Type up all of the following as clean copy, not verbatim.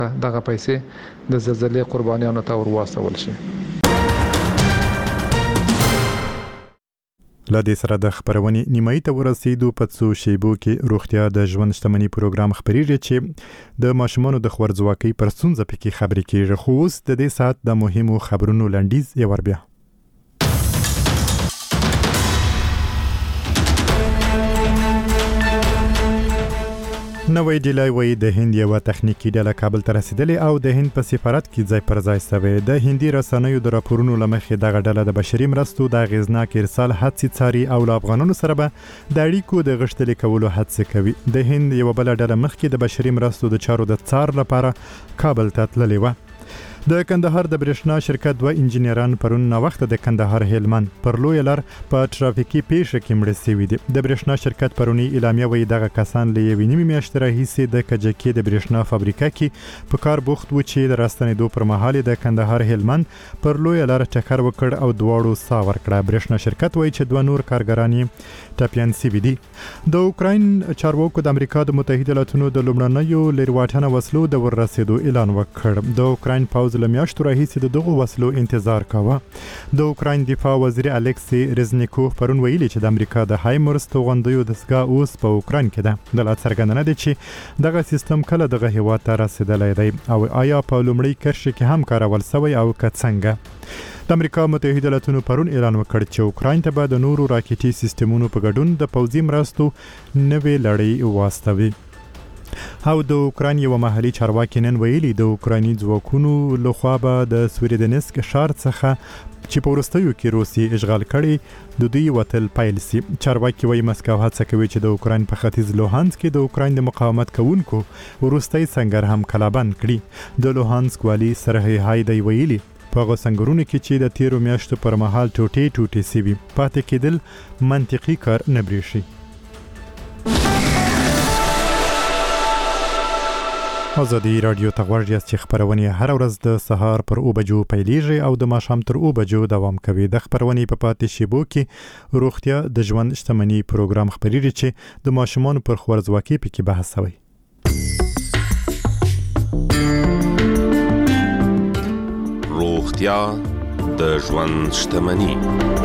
دغه پیسې د زلزلې قربانیانو ته ورواستول شي. لدې سره د خبرونې نیمایي ته ورسېدو په څو شیبو کې روغتیا د ژوند شتمنۍ پروګرام خبرېږي چې د ماشومانو د خوارځواکۍ پر ستونزه پکې خبرې کیږي. خو اوس د دې ساعت د مهمو خبرونو لنډیز یې ور بیا. نوې ډیلای وایي د هند یو تخنیکی ډله کابل ته رسیدلې او د هند په سفارت کې ځای پر ځای شوی. د هندي رسنیو د راپورونو لمخې دغه ډله د بشري مرستو د اغیزناک ارسال هڅې څاري او له افغانانو سره به د اړیکو د غښتلي کولو هڅې کوي. د هند یو بل ډله مخکې د بشري مرستو د چارو د څار لپاره کابل ته تللې و. د کندهار د برېښنا شرکت 2 انجنیران پرون ناوخته د کندهار هلمند پر لوی لار په ټرافیکي پیښه کې مړه شوي دي. د برېښنا شرکت پرونی اعلامیه وایي دغه کسان له یوې نیمې میاشتې راهیسې د کجکي د برېښنا فابریکه کې په کار بوخت و چې د راستنېدو پر مهال د کندهار هلمند پر لوی لار ټکر وکړ او دواړو ساه ورکړه. برېښنا شرکت وایي چې 2 نور کارګران یې ټپیان شوي دي. د اوکراین چارواکو د امریکا د متحده ایالاتونو د لومړنیو لرواټنه وسلو د ورسېدو اعلان وکړ. د اوکراین پوځ له میاشتو راهیسې د دغو وسلو انتظار کاوه. د اوکراین دفاع وزیر الکسی رزنیکوف پرون ویلي چې د امریکا د هایمرس توغندیو دستګاه اوس په اوکراین کې ده. د لا څرګندنه ده چې دغه سیستم کله دغه هیواد ته رسیدلی دی او آیا په لومړۍ کرښه کې هم کارول شوی او که څنګه. د امریکا متحده ایالاتونو پرون اعلان وکړ چې اوکراین ته به د نورو راکټي سیستمونو په ګډون د پوځي مرستو نوې لړۍ واستوي. او د اوکراین یو محلي چارواکي نن ویلي د اوکرایني ځواکونو لخوا به د سویردنسک ښار څخه چې په وروستیو کې روسي اشغال کړي د دوی وتل پیل سي. چارواکي وایي مسکو هڅه کوي چې د اوکراین په ختیځ لوهانسک کې د اوکراین د مقاومت کوونکو وروستی سنگر هم کلابند کړي. د لوهانسک والی سرهی هایدی ویلي په هغه سنگرونو کې چې د تیرو میاشتو پر مهال ټوټې سوي پاتې کېدل منطقي کار نه بریښي. ازادي رادیو ته غوږ یاست چې خبرونه هر ورځ د سهار پر 9 بجو پیلېږي او د ماښام تر 9 بجو دوام کوي. د خبرونه په پاتې شیبو کې روغتیا د ژوند شتمنۍ پروګرام خبرېږي چې د ماشومانو پر خوارځواکۍ پکې بحث کوي. روغتیا د ژوند شتمنۍ.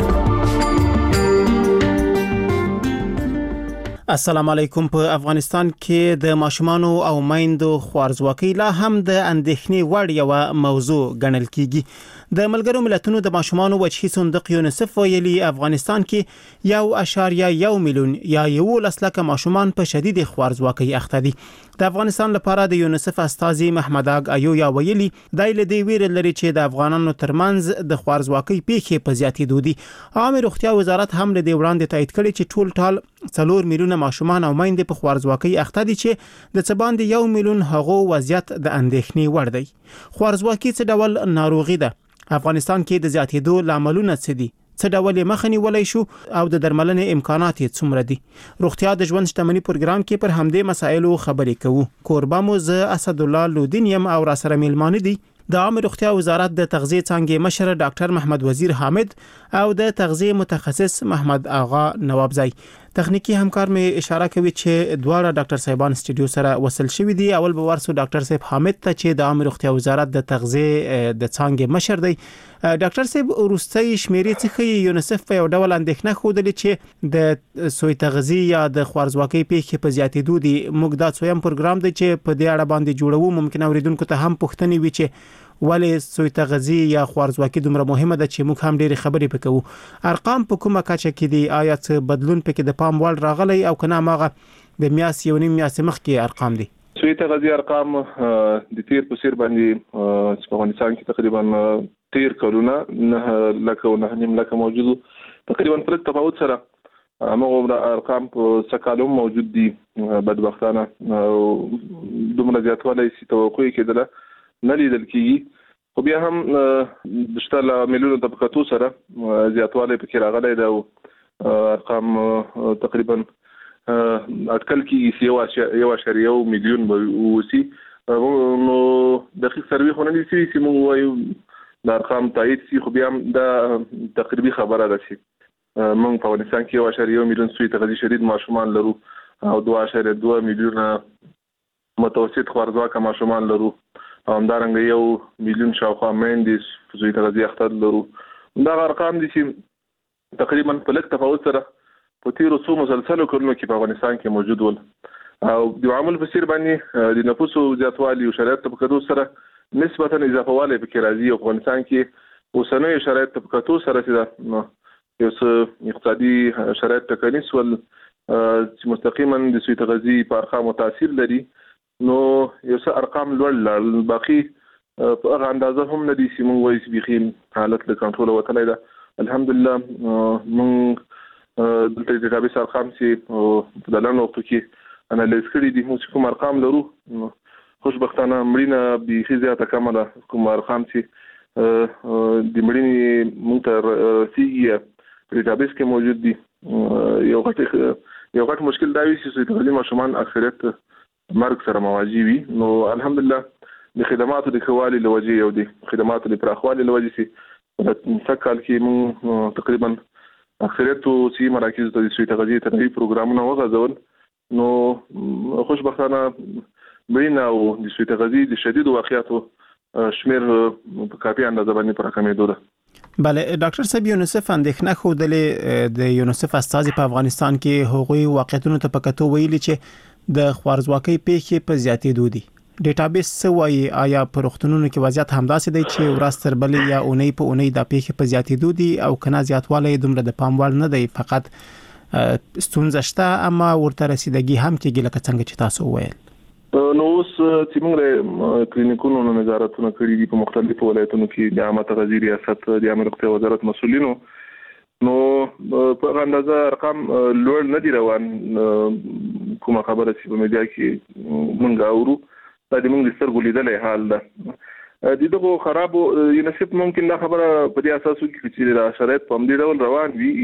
السلام علیکم. په افغانستان کې د ماشومانو او میندو خوارځواکۍ لا هم د اندېښنې وړ یو موضوع ګڼل کیږي. د ملګرو ملتونو د ماشومانو وجهي صندوق یونیسف ویلي افغانستان کې 1.1 میلیون یا 11 لک ماشومان په شدید خوارځواکۍ اخته دي. د افغانستان لپاره د یونیسف استاذي محمد اگ ایویا ویلي دای له دې ویره لري چې د افغانانو ترمنځ د خوارځواکۍ پیښې په زیاتېدو دي. عامه روغتیا وزارت هم له دې وړاندې تایید کړی چې ټول 4 میلیونه ماشومان او میندې په خوارځواکۍ اخته دي چې د څه باندې 1 میلیون هغو وضعیت د اندېښنې وړ دی. خوارځواکۍ څه ډول ناروغي ده؟ افغانستان کې د زیاتېدو لاملونه څه دي؟ څه ډول مخه نیولای شو او د درملنې امکانات څومره دي؟ روغتیا د ژوند شتمنۍ پروګرام کې پر همدې مسایلو خبرې کوو. کوربه مو زه اسد الله لودین یم او را سره میلمانه دي د عامه روغتیا وزارت د تغذیه څانګې مشر ډاکټر محمد وزیر حامد او د تغذیه متخصص محمد آغا نوابزی. تخنیکی همکار مې اشاره کوي چې دواړه ډاکټر صاحبان استودیو سره وصل شوي دي. اول به ورسو ډاکټر صاحب حامد ته چې د عامه روغتیا وزارت د تغذیه د څانګې مشر دی. ډاکټر صاحب وروستي شمیرې څخه یونیسف په یو ډول اندېښنه خوده چې د سوی تغذیه یا د خوارځواکۍ پیښې په زیاتېدو دي. موږ دا څویم پروګرام دی چې په دې اړه باندې جوړو. ممکن اوریدونکو ته هم پوښتنې وي چې ولې سوی تغذیه یا خوارځواکۍ دومره مهمه ده چې موږ هم ډېری خبرې وکړو. ارقام په کومه کچه کې دي؟ آیا څه بدلون پکې د پام وړ راغلی او کنه ماغه د میاشتې یو نیم میاشتې مخکې ارقام دي؟ سوی تغذیه ارقام د تیر په سیر باندې په افغانستان کې تقریبا تیر کلونه 9.9 لک موجود تقریبا پر تفاوت سره هغه ارقام په سکالو موجود دي. بدبختانه دومره زیاتوالی چې توقع کېدله نه لیدل کیږي. خو بیا هم د شتله میلیونو طبقاتو سره زیاتوالی پکې راغلی دی او ارقام تقریبا اټکل کیږي 1.1 میلیون به وسی. نو دقیق سروي خو نه دي چې موږ وایو د ارقام تایید شي. خو بیا هم دا تقریبي خبره ده چې موږ په افغانستان کې 1.1 میلیون سوی تغذیه شدید ماشومان لرو او 2.2 میلیون متوسط خوارځواکه ماشومان لرو. همدارنګه 1 میلیون شاوخوا میندې په سوی تغذیه اخته لرو. دا ارقام دي چې تقریبا په لږ تفاوت سره په تیرو څو مسلسلو کلونو کې په افغانستان کې موجود ول او د عامل په سیر باندې د نفوسو زیاتوالي او شرایط په کتو سره نسبتا اضافه والی په کې راځي. افغانستان کې اوسنۍ شرایط په کتو سره چې یو څه اقتصادي شرایط ټکنیس ول چې مستقیما د سوی تغذیه په ارقامو تاثیر لري نو یو څه ارقام لوړ باقي په هغه اندازه هم نه دي چې موږ وایو چې بخیم حالت له کنټرول وتلی ده. الحمدلله موږ د ډیټابیس ارقام چې په دلانو وختو کې انالیز کړي دي موږ کوم ارقام لرو خوشبختانه مړینه بيخي زیاته کمه ده. کوم ارقام چې د مړینې موږ ته رسیږي په ډیټابیس کې موجود دي. یو غټ مشکل دا وي چې د ماشومان اکثریت مرګ سره مواجه وي. نو الحمدلله د خدماتو د خوالي لوجه یو دي خدماتو د پراخوالي لوجه سي په تکل کې مون تقریبا اکثریت سي مراکز د سوی تغذیه تنوي پروګرامونه وغځول. نو خوشبختانه بین او د سوی تغذیه د شدید واقعیاتو شمیر په کافي اندازه باندې پر کمېدو ده. بله ډاکټر صاحب یونیسف اندېښنه خوده د یونیسف استازي په افغانستان کې هغوی واقعیتونو ته پکاتو ویلي چې د خوارزواکۍ پیښې په زیاتېدو دي. ډیټابیس څه وایي آیا په روغتونونو کې وضعیت همداسې دی چې ورځ تر بلې یا اونۍ په اونۍ د پیښې په زیاتېدو دي او کنه زیاتوالی دومره د پام وړ نه دی فقط ستونزه شته اما ورته رسیدګي هم کېږي لکه څنګه چې تاسو وویل؟ نو اوس چې موږ کلینیکونو نظارتونه کړي دي په مختلفو ولایتونو کې د عامه تغذیه ریاست د عامه روغتیا وزارت مسؤلینو نو په اندازه ارقام لوړ نه دي روان. کومه خبره چې په میډیا کې مونږ اورو دا د موږ سترګو لیدلې حال ده. دغه خراب یونیسف ممکن دا خبره په دې اساس وکړي چې د شرایط په همدې ډول روان وي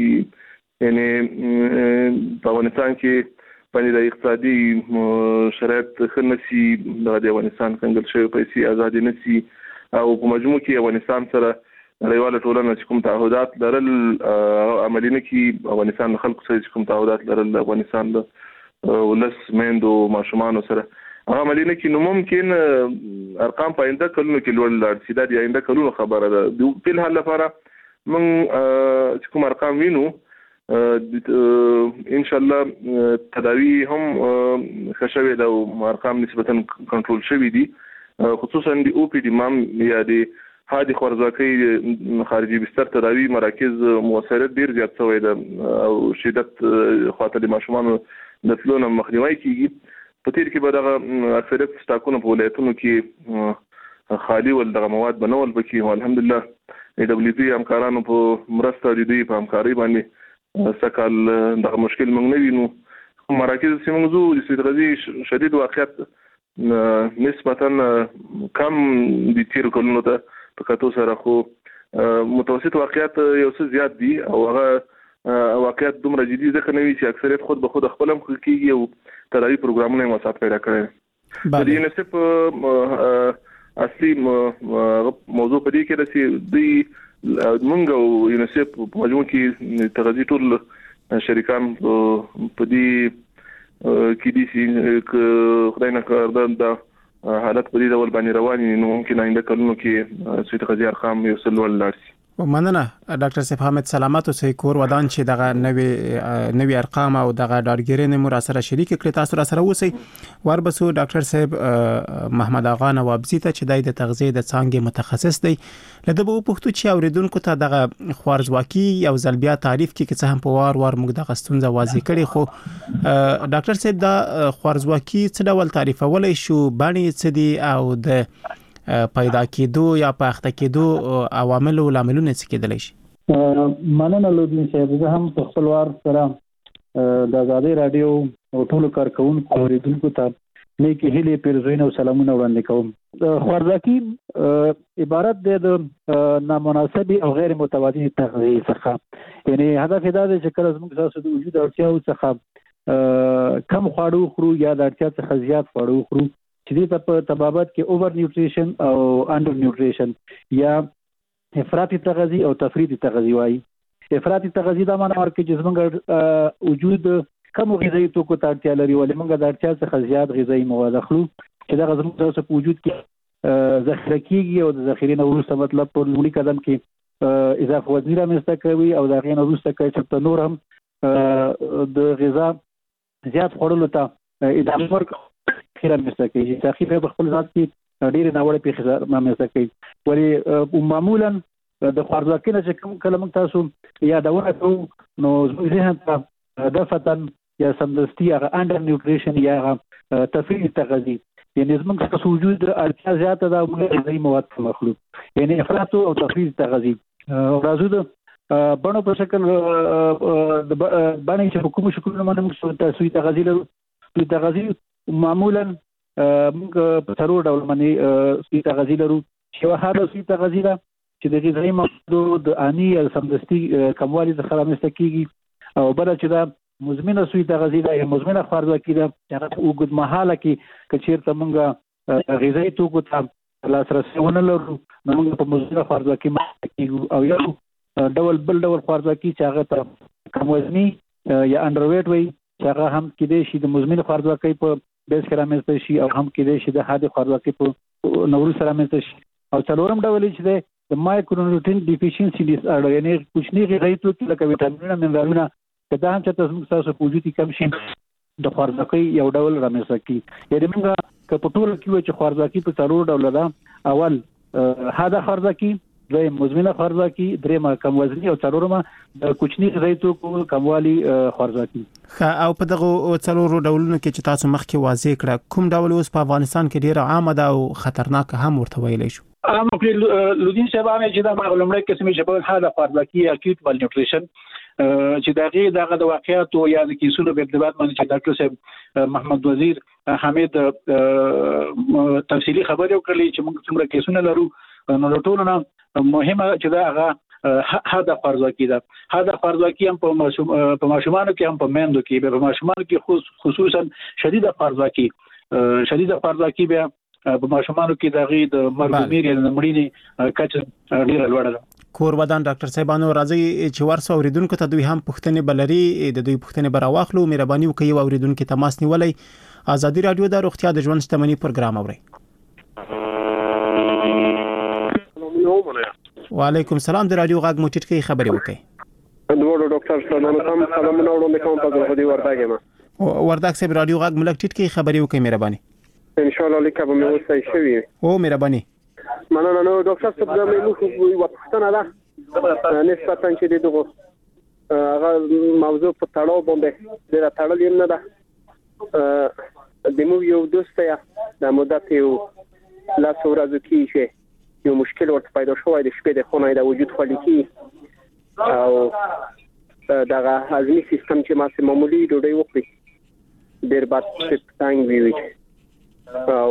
یعنی په افغانستان کې باندې د اقتصادي شرایط خنسي د افغانستان څنګه شوی پیسې آزاد نه سي او په مجموع کې افغانستان سره نړیواله ټولنه چې کوم تعهدات لرل عملي نه کړي. افغانستان خلکو سره کوم تعهدات لرل افغانستان د ولس میندو ماشومان سره عملي نه کړي نو ممکن ارقام په آینده کلونو کې لوړ لاړ شي. دا د آینده کلونو خبره ده. د په حال لپاره موږ کوم ارقام وینو ان شاء الله تداوی هم خشوي دا ارقام نسبتا کنټرول شوي دي خصوصا د او پی ډی مام یا د هادي خوارزواکۍ خارجي بستر تداوی مراکز موثریت ډیر زیات شوی ده او شدت خاطر د ماشومان د فلون مخنیوي کیږي. په تیر کې به دغه اکثریت سټاکونه په ولایتونو کې خالي ول دغه مواد بنول بکی الحمدلله ای دبليو پی همکارانو په مرسته د دې په همکاري باندې سکل دغه مشکل موږ نه وینو. مراکز چې موږ زو د تغذیه شدید واقعیت نسبتا کم د تیر کلونو ته په کتو سره خو متوسط واقعیت یو څه زیات دي او هغه واقعیت دومره جدي ځکه نه وي چې اکثریت خود به خود خپل هم کیږي او تداوی پروګرامونه مساعد پیدا کړي. د یونیسف اصلي موضوع په دې کې چې د مونږ او یونیسف په مجموع کې تغذیه ټول شریکان په دې کې دي چې خدای نه کړ دا حالت په دې ډول باندې رواني نو ممکن آینده کلونو کې سوی تغذیه ارقام یو څه لوړ لاړ شي. مننه ډاکټر صاحب حامد سلامات اوسئ. کور ودان چې دغه نوې ارقام او دغه ډاډګیرنې مو را سره شریک کړي تاسو را سره اوسئ. وربسو ډاکټر صاحب محمد اغا نوابزی ته چې د تغذیه د څانګې متخصص دی لده به پښتو چې اوریدونکو ته دغه خوارزواکي او زلبیا تعریف کې څه هم په وار موږ د غستونزه واضح کړي خو ډاکټر صاحب دا خوارزواکي څه ډول تعریفولای شو باندې څه دی او د پیدا کېدو یا پخته کېدو عوامل او لاملونه څه کېدلی شي؟ مننه لودین صاحب. زه هم په خپل وار سره د آزادۍ رادیو او ټولو کارکونکو اوریدونکو ته نیکی هیلې پیرزوینه او سلامونه وړاندې کوم. خوارزواکي عبارت دی د نامناسب او غیر متوازن تغذیه څخه یعنی هدف دا دی چې کله زموږ تاسو د وجود اړتیاو څخه کم خواړه خورو یا د اړتیا څخه زیات خواړه خورو چې دې په تبابت کې اوور نیوټریشن او انډر نیوټریشن یا افراطي تغذیه او تفریطي تغذیه وایي. افراطي تغذیه دا معنی ورکوي چې زموږ وجود کم غذایي توکو ته اړتیا لري ولې موږ د اړتیا څخه زیات غذایي مواد اخلو چې دا زموږ په وجود کې ذخیره کیږي او د ذخیرې نه وروسته مطلب په لومړي قدم کې اضافه وزن رامنځته کوي او د هغې نه وروسته کوي چې نور هم د غذا زیات خوړلو ته ادامه ورکړي رامنځته کوي. تاخیر په خپل ذات کې ډېرې ناوړه پیښې رامنځته کوي. ولې معمولا د خوارځواکۍ نه چې کله موږ تاسو یادونه کوو نو زموږ ذهن ته دفتن یا سمدستي هغه انډر نیوټریشن یا هغه تفریط تغذیه یعنی زموږ څخه وجود اړتیا زیاته ده موږ غذایي مواد مخلوق یعنی افراط او تفریط تغذیه او راځو د بڼو په شکل د باندې چې کوم شکلونه باندې تاسو تغذیه لرو. تغذیه معمولا موږ په څلور ډول باندې تغذیه لرو. یو هغه تغذیه چې د غذایي موادو د اني یا سمدستي کموالي څخه رامنځته کیږي او بل چې دا مزمنه سوی تغذیه یا مزمنه خوارځواکي ده چې هغه اوږد مهاله کې که چېرته موږ غذایي توکو ته لاسرسی ونه لرو نو موږ په مزمنه خوارځواکي کېږو. او یو ډول بل ډول خوارځواکي چې هغه ته کم وزني یا انډر ویټ وایي چې هغه هم کېدای شي د مزمنې خوارځواکۍ په بیس کې رامنځته شي او هم کېدای شي د حادې خوارځواکۍ په نه وروسته رامنځته شي. او څلورم ډول چې دی د مایکرونیوټرین ډیفیشنسي ډیس آرډر یعنی کوچني غذایي توکي لکه ویټامینونه منرالونه دا هم چې تاسو په وجود کې کم شي د خوارځواکۍ یو ډول رامنځته کیږي. یعنې موږ که په ټوله کې وایو چې خوارځواکي په څلور ډوله ده. اول حاده خوارځواکي، دویم مزمنه خوارځواکي، درېیمه کم وزني او څلورمه د کوچني غذایي توکو کموالي خوارځواکي. او په دغه څلورو ډولونو کې چې تاسو مخکې واضح کړه کوم ډول اوس په افغانستان کې ډیره عامه ده او خطرناک هم ورته ویلی شو؟ عامه کې لودین صاحب هم چې دا معلومه قسمي چې حاله خوارځواکي اکیوټ مال نیوټریشن چې دغه د واقعیت او یا د کیسونو په ارتباط باندې چې ډاکټر صاحب محمد وزیر حمید تفصیلی خبرې وکړلې چې موږ څومره کیسونه لرو نو ټول نه مهمه چې دا هغه حاده خوارځواکي ده. حاده خوارځواکي هم په ماشومانو کې هم په میندو کې په ماشومانو کې خصوصا شدیده خوارځواکي بیا په ماشومانو کې د مرګ یا د مړینې کچه ډیره لوړه ده. کور ودان ډاکټر صاحبانو راځي چې ورسو اوریدونکو ته دوی هم پوښتنې بلري د دوی پوښتنې بر واخلو. مهرباني وکړئ او اوریدونکو تماس نیولای ازادي رادیو د روغتیا د ژوند شتمنۍ پروګرام اوري. وعلیکم السلام د رادیو غږ موټیټ کې خبرې وکړئ. دوړو ډاکټر سلامونه سلامونه وړاندې کوم تاسو د ورداګ صاحب رادیو غږ ملک ټیټ کې خبرې وکړئ مهرباني. ان شاء الله لیکه به مې وسای شوی او مهرباني مننه. نو ډاکټر صاحب دا مې یو پوښتنه ده نسبتا چې دغه هغه موضوع په تړاو باندې د تړل نه ده د مو یو دوستیا د مدت یو لا ورځې کې یو مشکل ورته پیدا شوی د شپې د خونه د وجود خالی او دغه هضمي سیستم چې ماسه معمولی ډوډۍ وخوري ډېر بد څنګه وی او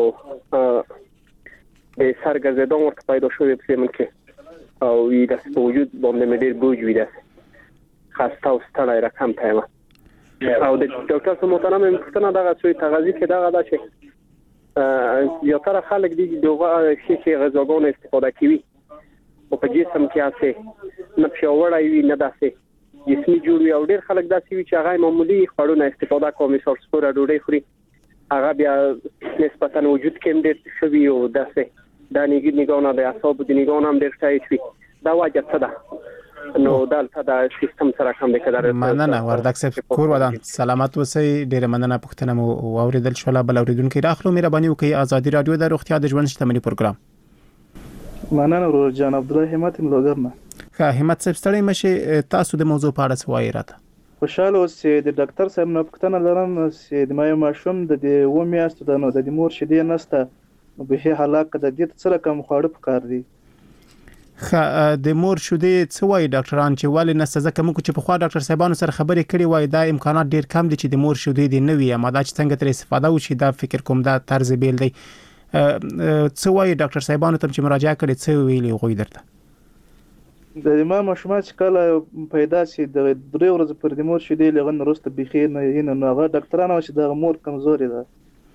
د سرګرځېدو ورته پیدا شوی په سیمه کې او د وجود باندې ډېر بوج وی ده خاصه او ستړی رقم تایمه او د ډاکټر سره محترم پوښتنه دغه څه تغذیه کې دغه دا چې یو تر خلک دي دغه شي غذاګون استفاده کوي او په جسم کې اسه نه پیاوړی وي نه داسې جسمي جوړوي او ډېر خلک داسې وي چې هغه معمولی خوړونه استفاده کوي مثال سپوره ډوډۍ خوري هغه بیا نسبتا وجود کې ډېر شوي او داسې د نګونه د اعصاب د نګونه هم ډېر ټایټ وي دا وجه څه ده نو دلته د سیستم سره کوم د کډار مننه ورداګ صاحب کور ودان سلامات اوسئ ډېر مننه پوښتنه مو اوریدل شو بل اوریدونکو راخلو مهرباني وکړئ ازادي رادیو د روغتیا د ژوند شتمنۍ پروګرام. مننه ورور جان عبد الله همت ملوګرنه. ښه همت صاحب ستړی مشه تاسو د موضوع په اړه سوای راته خوشاله اوسئ. د ډاکټر صاحب نه پوښتنه لرم چې د مایو ماشوم د و میاشتو د مور شیدې نسته به هلاک د دې سره کوم خواړه پکار دي؟ د مور شیدې څه وایي ډاکټران چې ولې نسته ځکه موږ چې په خوا ډاکټر صاحبانو سره خبرې کړې وای دا امکانات ډیر کم دي چې د مور شیدې د نوې ماده چې څنګه تر استفاده وشي دا فکر کوم دا طرز بیل دی. څه وایي ډاکټر صاحبانو ته چې مراجعه کړې څه ویلي غوي درته؟ د ما ماشومان چې کله پیدا شي د 3 ورځې پر د مور شیدې لغن وروسته بخیر نه هغه ډاکټرانو چې د مور کمزوري ده.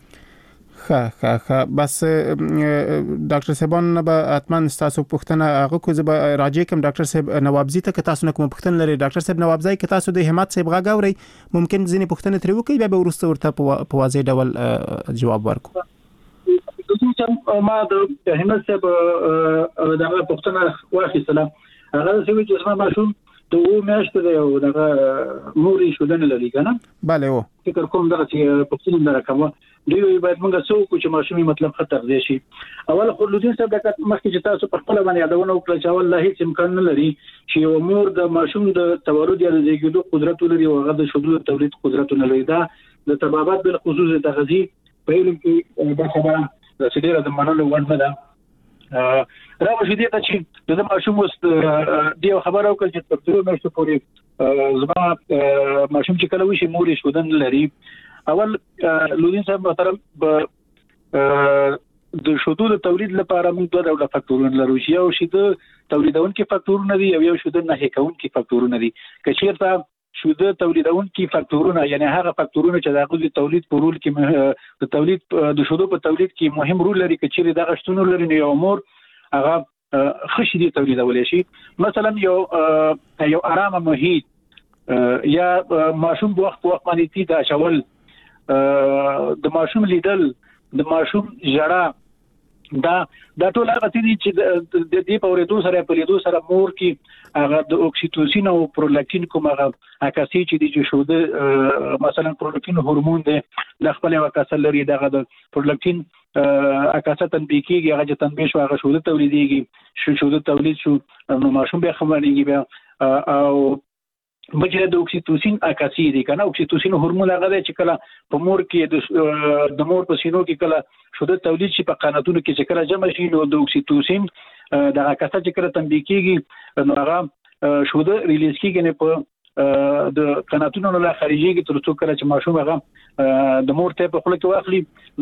ښه بس ډاکټر صاحبان به اتمن تاسو پوښتنه هغه کو زه راځي کوم ډاکټر صاحب نوابزی ته که تاسو نه کوم پوښتنه لري ډاکټر صاحب نوابزی که تاسو د همت صاحب غا غوري ممکن ځینې پوښتنه ترې وکړي بیا به ورسته ورته په واضح ډول جواب ورکړو. چې ما د همت صاحب دغه پښتنه واخیستله هغه څه چې اسمه ماشوم ته و میاشتې دی او دغه موري شودنه لري کنه bale و فکر کوم دغه چې پښتون نه راکوه دوی باید موږ څو کو چې ماشومي مطلب خطر دی شي اول خلودین صاحب دغه مخکې چې تاسو په خپل باندې یادونه وکړه چې والله هیڅ امکان نه لري چې یو مور د ماشوم د تولد یا د زیږیدو قدرت لري او هغه د شودلو تولید قدرت نه لري دا د طبابت بل خصوص د تغذیه په علم کې د خبره د سړي د منلو وړ نه ده راوښې دي چې د ماشوم واست دی خبره وکړه چې په ټولو مرسته پورې زما ماشوم چې کله وشي مور شودن لري اول لودین صاحب محترم د شودو د تولید لپاره موږ دوه ډول فاکتورونه لرو چې یو شی د تولیدونکو فاکتورونه دي او یو شی د نه کېونکو فاکتورونه دي که چیرته شوده تولیدونکو فاکتورونه یعنی هغه فاکتورونه چې د تولید په رول کې د تولید د شودو په تولید کې مهم رول لري چې چیرې د غشتونو لري نو امور هغه خشي دي تولیدول شي مثلا یو آرام محیط یا ماشوم په وخت باندې تي دا شول د ماشوم لیدل د ماشوم ژړا دا ټول هغه دي چې د دې په ورېدو سره په لیدو سره مور کې هغه د اوکسیټوسین او پرولاکټین کومه عکاسي چې دي چې شوده مثلا پرولاکټین هورمون دی د خپل عکاسه لري دغه د پرولاکټین عکاسه تنبیه کیږي هغه چې تنبیه شو هغه شوده تولیديږي شوده تولید شو نو ماشوم به خبرېږي بیا او بجره د اوکسیټوسین عکاسي دي کنه اوکسیټوسین هورمون هغه دی چې کله په مور کې د مور په سینو کې کله شوده تولید شي په قناتونو کې چې کله جمع شي نو د اوکسیټوسین د عکاسه چې کله تنبیه کیږي نو هغه شوده ریلیز کیږي نه په د قناتونو له خارجيږي تر څو کله چې ماشوم هغه د مور ته په خله کې واخلي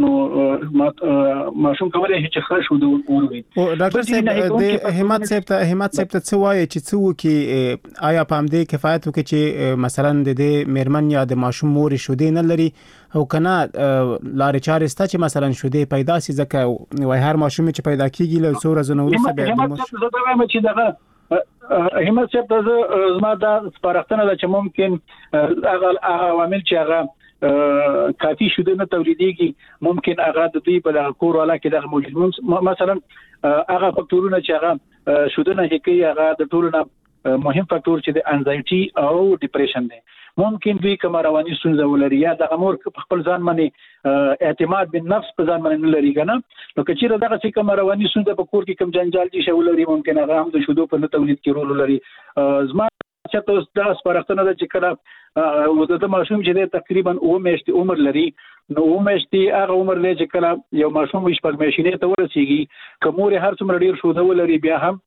نو ماشوم کولای شي چې خرج شوده وروري او ډاکټر صاحب د همت صاحب ته څه وایي چې څه وکي آیا په همدې کفایت وکي چې مثلا د دې میرمن یا د ماشوم مور شوده نه لري او کنه لارې چارې ستا چې مثلا شوده پیدا سي ځکه وای هر ماشوم چې پیدا کیږي له څو ورځې وروسته بیا د مور زه وایم چې دغه همت صاحب ته زما دا سپارښتنه ده چې ممکن هغه عوامل چې هغه کافي شوده نه تولیديږي ممکن هغه د دې په کور والا کې د موجود مثلا هغه فاکتورونه چې هغه شوده نه کوي هغه د ټولو نه مهم فاکتور چې د انزایټي او ډیپریشن دی ممکن دوی کوم رواني ستونزه ولري یا د امور خپل ځان باندې اعتماد بالنفس په ځان باندې نه لري کنه نو کچېره دغه څه کوم رواني ستونزه په کور کې کوم جنجال دي شی ولري ممکن هغه هم د شودو په تولید کې رول لري زما چې تاسو دا سپارښتنه ده چې کله د ماشوم چې تقریبا 2 میاشتې عمر لري نو 2 میاشتې هغه عمر دی چې کله یو ماشوم شپږ میاشتې ته ورسیږي کومه هر څومره ډیر شوده ولري بیا هم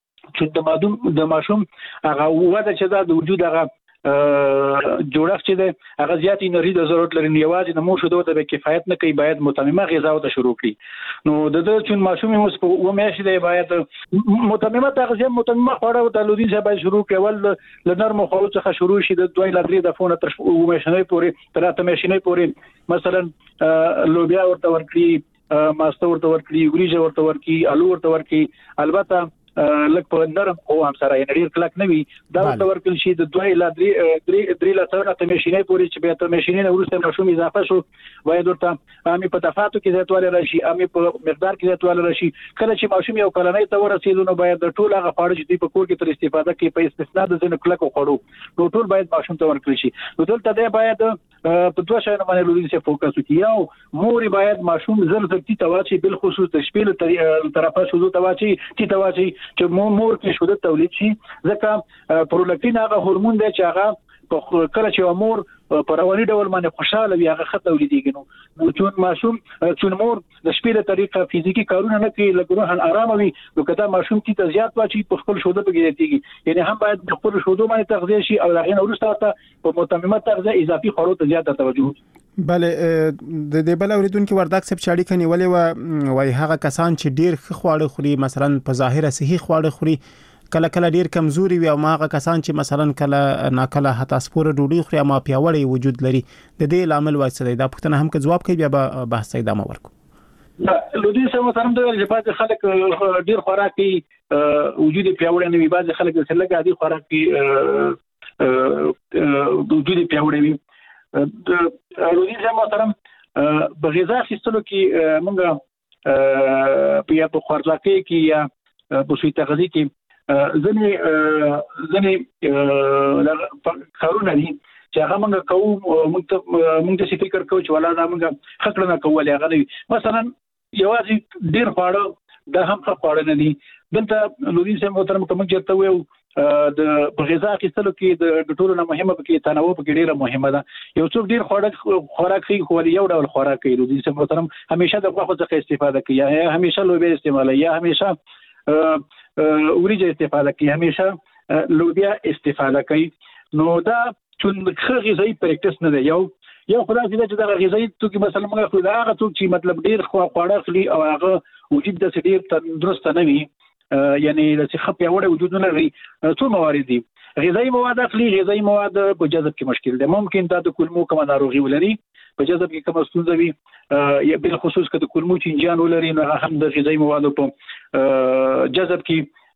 چې د ماشوم هغه وده چې د وجود هغه جوړښت چې د هغه زیات انرژي د ضرورت لري یوازې د مور شوده ته به کفایت نه کوي باید متممه غذا ته شروع کړي نو د چون ماشوم مو په میاشت دی باید متممه تغذیه متممه خوراک او تلودین څخه باید شروع کول ل نرم خوړو څخه شروع شي د 2 ل 3 دفعه تر میاشتې پورې تر 8 میاشتې پورې مثلا لوبیا ورته ورکړي ماسته ورته ورکړي ګریجه ورته ورکړي الو ورته ورکړي البته لکه په نرم او هم سره یې ډیر کلک نه وي دا ورته ورکل شي د 2 ل 3 ل 4 میاشتې پورې چې به تر میاشتې وروسته ماشوم اضافه شو باید ورته امي په دفعاتو کې زیاتوالی راشي امي په مقدار کې زیاتوالی راشي کله چې ماشوم یو کلنۍ ته ورسېدو نو باید د ټول هغه خواړه چې په کور کې تر استفاده کې په استثنا د ځینو کلکو خوړو نو ټول باید ماشوم ته ورکل شي نو دلته دی باید په دوه شیانو باندې لوړی سي فوکس وکړي یو مور باید ماشوم زر زر تواچی بل خصوص د شپې طرفه شوزو تواچی چې مور کې شوده تولید شي ځکه پرولاکټین هغه هورمون دی چې هغه کله چې مور په رواني ډول باندې خوشاله وي هغه خط تولیديږي نو چون ماشوم چون مور د شپې له طریقه فزیکی کارونه نه کوي لکه روحن آرام وي نو کدا ماشوم ته زیات واچي په خپل شوده بګیږي یعنی هم باید په خپل شوده باندې تغذیه شي او هغه وروسته په متممه تغذیه اضافي خوړو ته زیات توجه بله د دې بل اوریدونکو ورداک سپ چاړي کني ولې وای هغه کسان چې ډیر خواړه خوري مثلا په ظاهره صحیح خواړه خوري کله ډیر کمزوري وي او هغه کسان چې مثلا کله ناکله حتی سپوره ډوډۍ خوري ما پیاوړی وجود لري د دې لامل وایي دا پښتنه هم که جواب کوي بیا به بحث ادامه ورکړو لودي سم مثلا د لپاره خلک ډیر خوراکي وجود پیاوړی نه وي بعض خلک سلګه عادي خوراکي وجود پیاوړی وي د لودي سم مثلا په غذا خستلو کې موږ په خوارځواکۍ کې یا په سوء تغذیه کې ځنې کارونه دي چې هغه موږ کوو موږ څه فکر کوو چې ولا دا موږ خطر نه کوو هغه مثلا یوازې ډیر خواړه دا هم خواړه نه دي دلته لودین سم محترم کوم چې ته ویو د غذا اخیستلو کې د ټولو نه مهمه کې تنوع کې ډیره مهمه ده یو څوک ډیر خوراک کوي خو یو ډول خوراک کوي لودین سم محترم همیشه د غوښه څخه استفاده کوي یا همیشه لوبیا استعمالوي یا همیشه وریجه استفاده کوي همیشه لوبیا استفاده کوي نو دا چې غذایی پریکټس نه دی یو خدای دې چې دا غذایی توکي مثلا موږ خو دا هغه څوک چې مطلب ډیر خواړه خوري او هغه وجود د ډیر تندرست نه وي یعنی د څه پیاوړی وجود نه لري څو موارد دي غذایی مواد اخلي غذایی مواد په جذب کې مشکل دي ممکن دا د کولمو کومه ناروغي ولري په جذب کې کومه ستونزه وي یا بل خصوص کده کولمو چینجان ولري نو هم د غذایی موادو په جذب کې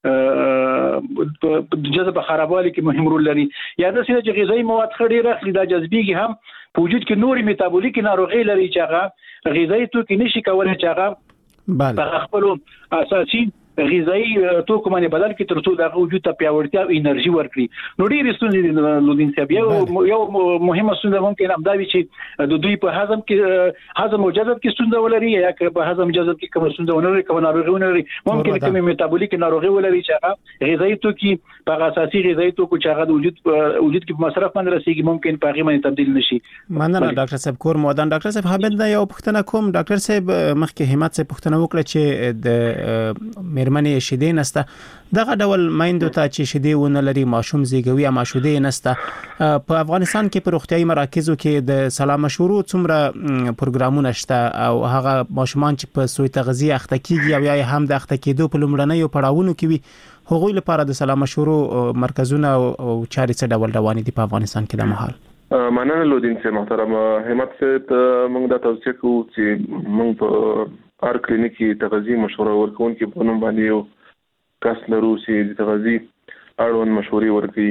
جذب خرابوالي کې مهم رول لري یا د سې چې غذایی مواد خړې راخلي د جذبېږي هم په وجود کې نوري میتابولیک ناروغي لري چې هغه غذایی توکي نشي کولای چې هغه په خپل اساسي غذایی توکو باندې بدل کې تر څو د وجود ته پیاوړتیا او انرژي ورکړي نو ډېر ستونزې لودین صاحب یو مهمه ستونزه ممکن هم دا وي چې د دوی په هضم او جذب کې ستونزه ولري یا په هضم جذب کې کوم ستونزه ولري کوم ناروغي ولري ممکن کوم میتابولیک ناروغي ولري چې هغه غذایی توکي په اساسي غذایی توکو چې هغه د وجود کې په مصرف باندې رسیږي ممکن په هغه باندې تبدیل نشي مننه ډاکټر صاحب کور مودان ډاکټر صاحب حامد دا یو پوښتنه کوم ډاکټر صاحب مخکې همت صاحب پوښتنه وکړه چې د مېرمنې شیدې نسته دغه ډول مایندو ته چې شیدې ونه لري ماشوم زیږوي یا ماشوده نسته په افغانستان کې په روغتيایي مراکزو کې د سلام مشورو څومره پروګرامونه شته او هغه ماشومان چې په سوء تغذیه اخته کیږي یا هم د اخته کېدو په لومړنیو پړاوونو کې وي هغوی لپاره د سلام مشورو مرکزونه او چارې څه ډول روانې دي په افغانستان کې د مهال مننه لودین سي محترم همت ته موږ د توصيه کوو چې موږ په هر کلینیکي تغذیه مشوره ورکوونکي په نوم باندې یو کس لرو چې د تغذیه اړوند مشورې ورکوي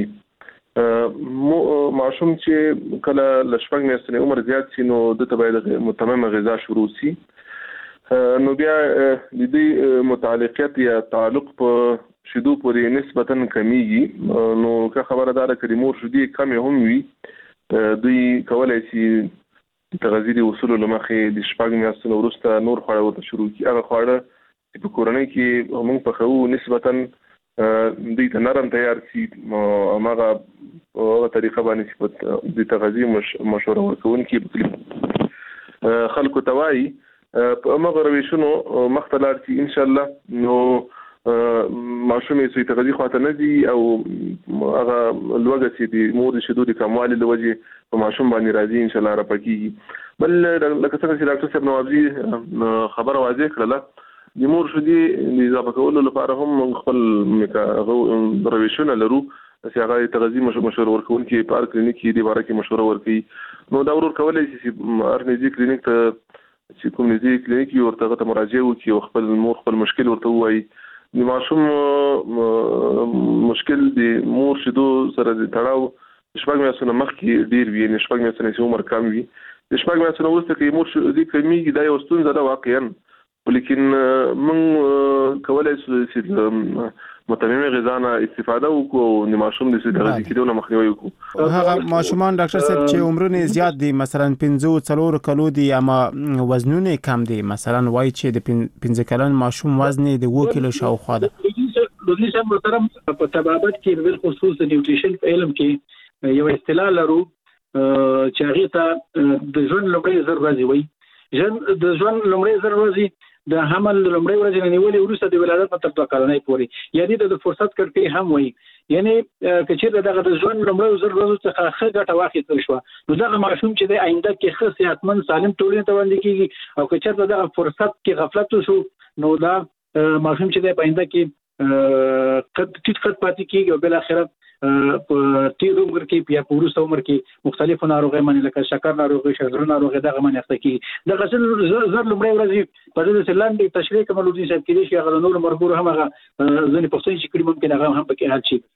ماشوم چې کله لشپږ میاشتې عمر زیات شي نو د تبعید متممه غذا شروع شي نو بیا د دې متعلقات یا تعلق په شیدو پورې نسبتاً کمیږي نو که خبردار کړي مور شیدې کمې هم وي دوی کولای شي تغذیه اصول لمخې د شپږ میاشتې وروسته نور خواړه ورته شروع کړي هغه خواړه په کورنۍ کې موږ په خو نسبتاً دوی ته نرم تیار شي هغه طریقه باندې چې د تغذیه مشوره ورکوونکي خلکو توای په هغه رویشونو مختلار شي ان شاء الله نو ماشوم یې سوي تغذیه خاطر نه دي او هغه لوګه چې د مور شیدو د کموالي لوجه په ماشوم باندې راځي ان شاء الله راپکیږي بل لکه څنګه چې ډاکټر صاحب نوابزي خبره واضح کړله د مور شیدې د اضافه کولو لپاره هم خپل رویشونه لرو چې هغه تغذیه مشوره ورکوونکي په کلینیکي د باره کې مشوره ورکوي نو دا ورور کولای شي چې ارنځي کلینیک ته چې کوم نږدې کلینیکي ورته مراجعه وکړي او خپل مور خپل مشکل ورته وایي د ماشوم مشکل د مور شیدو سره د تړاو شپږ میاشتې مخکې ډیر وي نه شپږ میاشتې عمر کم وي د شپږ میاشتې وروسته کې مور شیدې کمیږي دا یو ستونزه ده واقعا ولیکن من کولای شو متممه غذا نه استفاده وکړو د ماشوم د سګرټ کېدو نه مخنیوي وکړو هغه ماشومان ډاکټر صاحب چې عمرونه زیات دي مثلا 15 کلو دي اما وزنونه کم دي مثلا وای چې د 15 کلن ماشوم وزن د 2 کیلو شاوخوا ده لودین صاحب محترم په طبابت کې بل خصوص د نیوټریشن په علم کې یو اصطلاح لرو چې هغه ته د ژوند لومړی زر ورځې وای د ژوند لومړی زر ورځې د حمل لومړی ورځ نه نیولې وروسته د ولادت په تر 2 کلنۍ پورې یعنی د فرصت کړکې هم وای یعنی کچیر دغه د ژوند لومړی زر ورځې څخه ښه ګټه واخیستل شو نو دغه ماشوم چې د آینده کې ښه صحتمند سالم ټولنې ته وړاندې کیږي او کچیر دغه فرصت کې غفلت وشو نو دا ماشوم چې د آینده کې ټیټ پاتې کیږي او بل اخر په تیر عمر کې بیا پورسته عمر کې مختلفو ناروغۍ باندې لکه شکر ناروغي شکر ناروغي دغه باندې اخته کیږي دغه زر لومړی ورځې په دې سلاندې تشریح کوم لودي صاحب کې دي چې هغه نور مرګور هم هغه ځنې پښتون چې کړي ممکن هغه هم پکې حل شي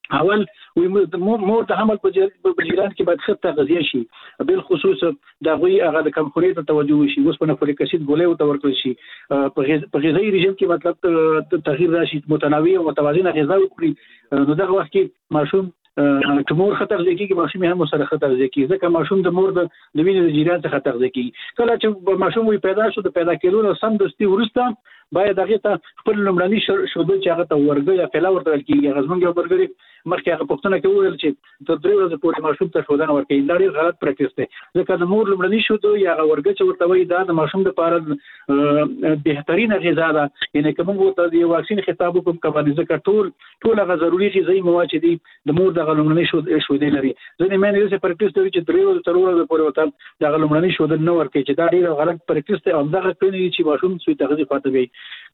اول مور د حمل په جریان کې باید ښه تغذیه شي، بل خصوص د غوي هغه د کمخوري ته توجه شي، اوس په فولیک اسید ګولې او ورکړل شي، په غذایی رژیم کې مطلب تغییر راشي، متنوع او متوازنه غذا وکړي. نو دغه وخت کې ماشوم تمور خطر ځکه کې ماشوم هم سره خطر ځکه ځکه ماشوم د مور د وینې د جریان څخه خطر ځکه کله چې ماشوم وي پیدا شو د پیدا کېدو سم دستي ورسته باید هغه ته خپل لمړني شوبل چې هغه ته ورګي یا فلا ورته کېږي غزمن یو برګري مخکې هغه پښتنه کې ویل چې تر 3 ورځې پورې ماشوم ته شودنه ورکړي دا ډېر غلط پریکټس دی ځکه د مور لمړني شودو یا ورګي چې ورته وي دا د ماشوم لپاره بهترینه غذا ده یعنی کوم ورته دی واکسین خطاب کوم کوي ځکه ټول هغه ضروري غذایی مواد دي د مور د لمړني شودې لري ځنې مې نه پریکټس دی چې 3 ورځې پورې وته د لمړني شودنه نه ورکړي چې دا ډېر غلط پریکټس دی او دا کوي چې ماشوم سوی تغذیه پاتې وي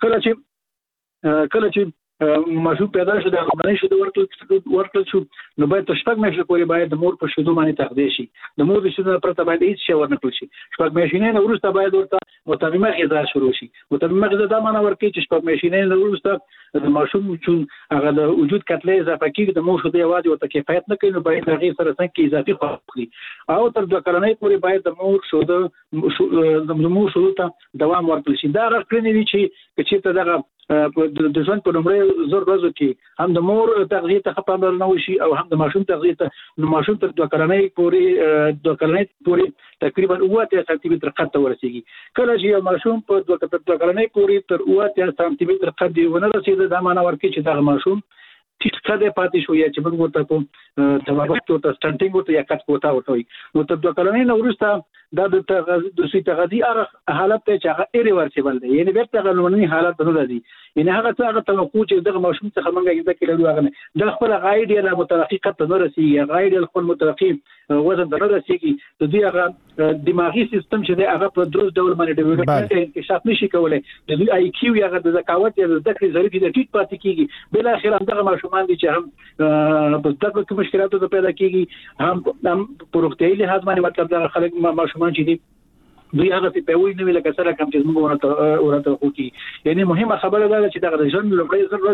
کله چې ماشوم پیدا شو د لمړني شودو ورکړل شو نو باید شپږ میاشتې پورې باید د مور په شودو باندې تغذیه شي د مور د شودو پرته باید هیڅ شی ورنکړل شي شپږ میاشتې نه وروسته باید ورته متممه غذا شروع شي متممه غذا دا معنی ورکړي چې شپږ میاشتې نه وروسته د ماشوم چې هغه د وجود کتله اضافه کیږي د مور شودو یوازې ورته کفایت نه کوي نو باید هغه سره څنګه اضافي خوري او تر 2 کلنۍ پورې باید د مور شودو ته دوام ورکړل شي دا راکړنی دي چې دغه د ژوند په لومړۍ زر ورځو کې هم د مور تغذیه ته پاملرنه وشي او هم د ماشوم تغذیه ته نو ماشوم تر 2 کلنۍ پورې تقریبا 8 سانتي متر قد ورسیږي کله چې ماشوم په 2 کلنۍ پورې تر 8 سانتي متر قد ونه رسیدي دا معنی ورکړي چې دا ماشوم ټیټ قد پاتې شو یا چې موږ ورته په توابط او سټنټینګ ورته یا کټ کوتا ورته وي نو تر 2 کلنۍ نه وروسته دا د تغذیه حالت ته چې هغه ایریورسیبل دی یعنی بیرته غلمنی حالت نه راځي یعنی هغه څنګه توقع چې دغه ماشوم څخه موږ یې ذکر لرو هغه د خپل غایډ یا مترقی قد نه رسیږي غایډ خپل مترقی وزن نه رسیږي د دې هغه دماغي سیستم چې هغه په دروس ډول باندې ډیولپمنت انکشاف نشي کولای د دوی آی کیو یا د ذکاوت یا د ذکر ظریفي د ټیټ پاتې کیږي بل اخر هم دغه ماشومان دي چې هم په دغه کې مشکلاتو پیدا کیږي هم په روغتیايي لحاظ باندې مطلب دا خلک ماشومان چې دي دوی هغه په وی نه ویل کسره کوم چې موږ ورته وکړي یعنی مهمه خبره ده چې دا د ژوند لومړی ځل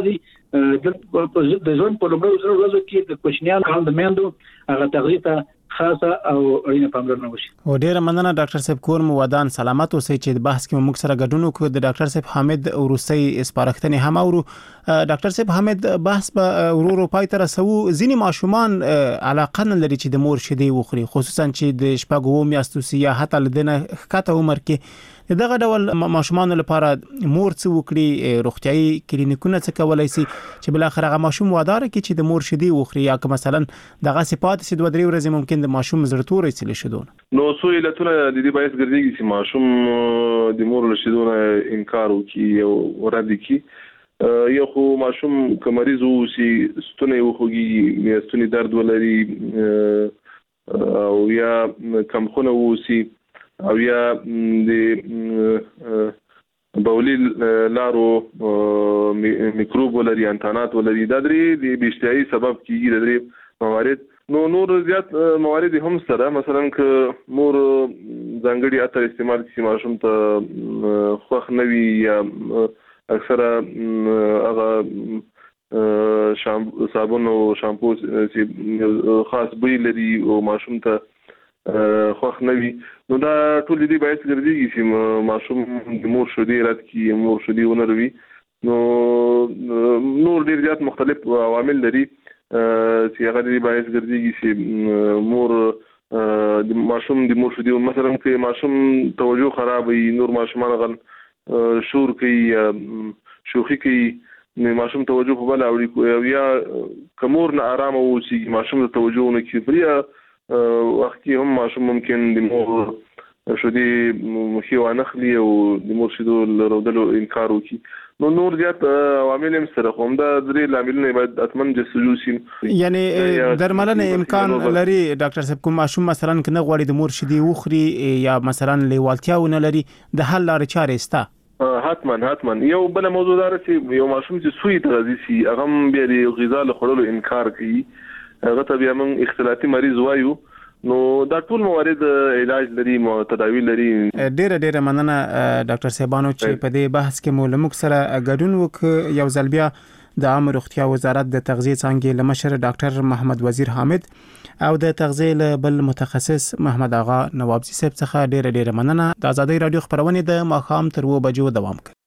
راځي د ژوند په لومړی ځل ورځو کې د کوچنیانو هم د میندو هغه تغذیه ته خاصه او اړینه پاملرنه وشي او ډیره مننه ډاکټر صاحب کور مو ودان سلامت اوسئ چې بحث کې موږ سره ګډون وکړو د ډاکټر صاحب حامد روسي اسپارښتنې هم اورو ډاکټر صاحب حامد بحث په ورو پای تر سو ځینی ماشومان علاقه نه لري چې د مور شیدې وخوري خصوصا چې د شپږو میاشتو یا حتی لدنه خاطه عمر کې دغه ډول ماشومان لپاره مور څه وکړي روغتيایي کلینیکونه څه کولای شي چې بل اخر هغه ماشوم وادار کی چې د مور شیدې وخوري یا که مثلا دغه صفات چې 2-3 ورځې ممکن د ماشوم زړه رسیدل شدون نو څو علتونه د دې باعث ګرځي چې ماشوم د مور له شیدونه انکار وکړي او رد کړي یو خو ماشوم که مریض وو سي ستونی وخوږي یا ستونی درد ولري او یا کمخونه وو سي او یا د بولی لارو میکروب ولري انتانات ولري دا درې د بیشتري سبب کیږي د درې موارد نور زیات موارد هم سره مثلا ک مور ځانګړي اتر استعمال شي ماشوم ته خوخ نوي یا اکثره هغه صابون او شامپو چې خاص بوی لري او ماشوم ته خوخ نوي نو دا ټول دې باعث ګرځي چې ماشوم د مور شودې رات کی مور شودې ونروي نو نور ډیر زیات مختلف عوامل لري چې هغه دې باعث ګرځي چې مور د ماشوم د مور شودې مثلا چې ماشوم توجه خراب وي نور ماشومان غل شور کوي شوخي کوي ماشوم توجه په بل اوړي یا کومور نه آرام او چې ماشوم توجه نه کوي بیا وخت کې هم ماشوم ممکن د مور شودې مخې وانخلي او د مور شیدو رودلو انکار وکړي نو نور زیات عوامل هم سره هم دا درې لاملونه باید اتمن جستجو شي یعنی درملنه امکان لري ډاکټر صاحب کوم ماشوم مثلا کنه غوړي د مور شیدې وخوري یا مثلا لیوالتیاونه لري د حل لارې چارې ستا حتما یو بل موضوع دار چې یو ماشوم چې سوی تغذی سي هغه بیا د غذا له خورلو انکار کوي هغه ته بیا موږ اختلاطي مریض وایو نو دا ټول موارد علاج لري تداوی لري ډیره مننه ډاکټر صاحبانو چې په دې بحث کې مو لمک سره ګډون وک یو ځل بیا د عامه روغتیا وزارت د تغذیه څانګې لمشر ډاکټر محمد وزیر حامد او د تغذیه بل متخصص محمد آغا نوابزی صاحب څخه ډیره مننه. د آزادۍ رادیو خبرونه د ماښام تر 2 بجو دوام کوي.